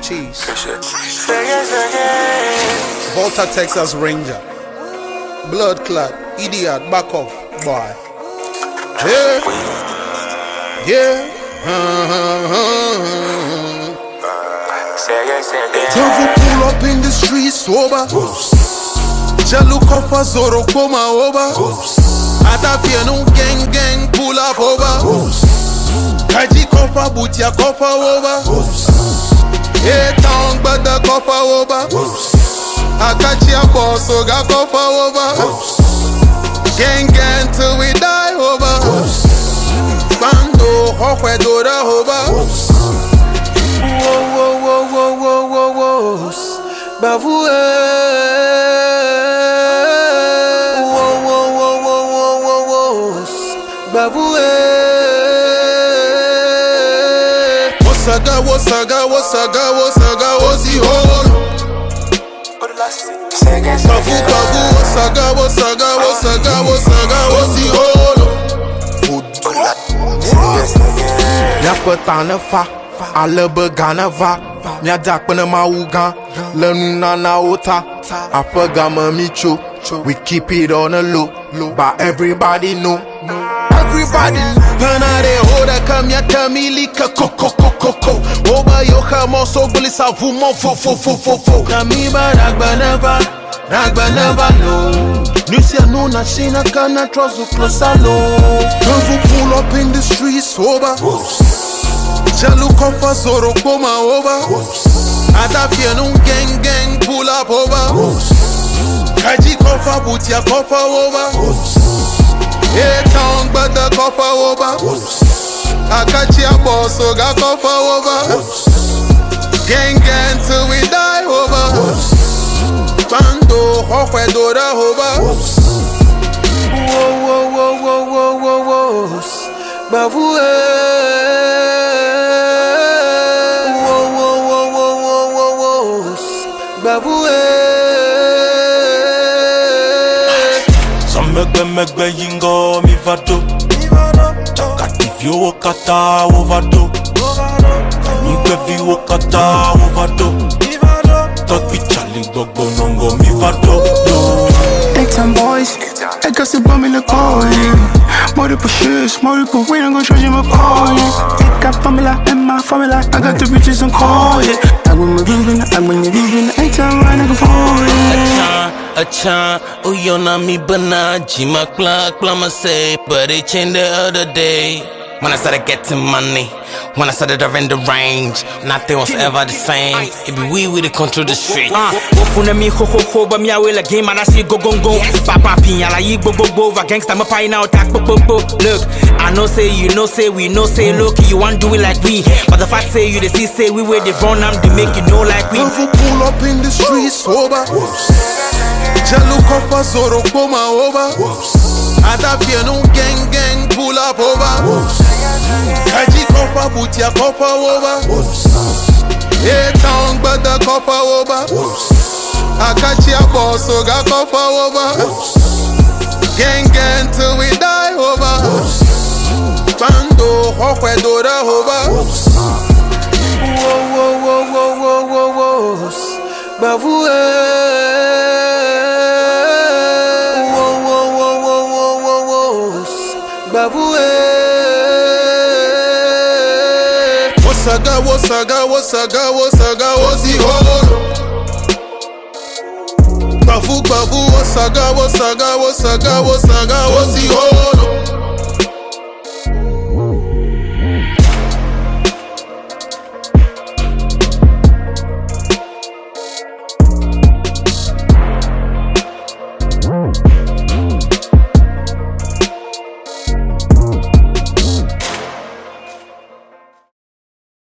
cheese. Volta, Texas Ranger. Blood clot, idiot, back off, boy. Yeah, yeah. Devil pull up in the street sober. Jalu kofa zoro koma over. Atafia no gang pull up over. Kaji kofa butia kofa over. Yeah, town but the kofa over. Akachi a boss so ga kofa over. Gang till we die over. Bando hokwe do da over. Whoa, Bavoué. Whoa, Bavoué. Wosaga, wosi holo. Bavu, wosaga, wosi holo. Nyapetana fa, alebegana va. Mia dakpene mauga, lenuna na ota. Apagama micho, we keep it on the low, but everybody know. Everybody panade hoda kamya kamilika koko. Oba yoka moso bulisa vumo fo. Namiba ragba never know. Nusia no na shina kana trust closer low. Devil pull up in the streets sober. Jalu kofa zoro koma over. Atafia no gang pull up over. Kaji kofa butia kofa over. Yeah, town but the kofa over. Akachi a boss so ga kofa over. Gang till we die over. Bando hokwe do da over. Whoa, Bavoué. Megbe yingo mi vado. Chakativyo wakata ovado. Migbevi wakata ovado. Talk pichali gogo nongo mi vado. Daytime boys, I got some bum in the car, yeah. Multiple shits, multiple, we don't go charging my car, yeah. I got formula, and my formula, I got the bitches on call, yeah. I win my Ruben, ain't time right, I can fall, yeah. Achan, uyo na mi bana, jima plama say, but it changed the other day. When I started getting money, when I started to rent the range, nothing was ever the same. It be we that control the street. Wofuna mi ho, but me away like game and I see go. Papa pinya la yi go. Va gangsta me pay now attack bo. Look, I know say you know say we know say look you want do it like we, but the fact say you the see say we where they run them to make you know like we. Devil pull up in the streets sober. Jalu kofa zoro koma over. Atafia no gang pull up over. Kaji kofa butia kofa over. Yeah, town but the kofa over. Akachi a boss so ga kofa over. Gang till we die over. Bando hokwe do da over. Whoa, Bavoué. Bavoué. Wosaga, wosi holo. Bavu, wosaga, wosi holo.